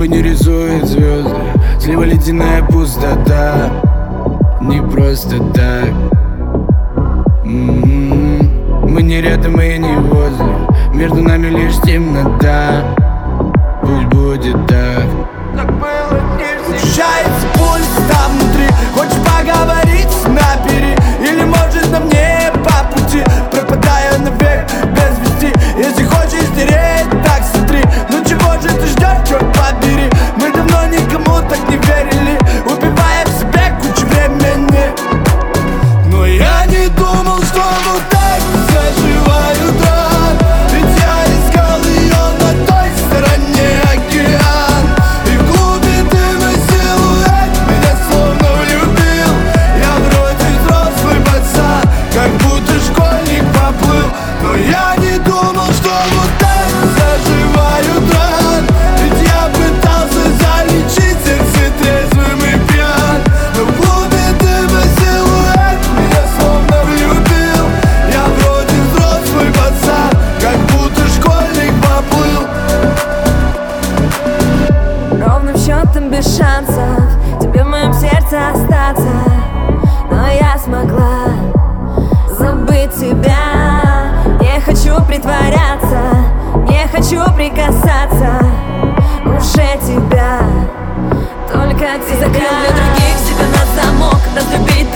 Небо не рисует звезды, слева ледяная пустота. Не просто так. Мы не рядом и не возле, между нами лишь темнота. Пусть будет так. Так было нельзя. Учащается пульс там внутри. Хочешь поговорить, набери. Или может нам не по пути, пропадая навек без вести. Если хочешь стереть, так смотри. Ну чего же ты ждешь, черт побери? Мы давно никому так не верили, убивая в себе кучу времени. Но я не думал, что вот так заживают ран. Ведь я искал ее на той стороне океан. И в глубине дыма силуэт меня словно влюбил. Я вроде взрослый пацан, как будто школьник поплыл. Но я не думал, что вот так заживают ран. Ведь я пытался залечить сердце трезвым и пьян. Но в глубине дыма силуэт меня словно влюбил. Я вроде взрослый пацан, как будто школьник поплыл. Ровным счетом без шансов тебе в моем сердце остаться. Но я смогла забыть тебя. Не хочу притворяться, не хочу прикасаться уже тебя. Только ты закрыл для других себя на замок. Разлюбить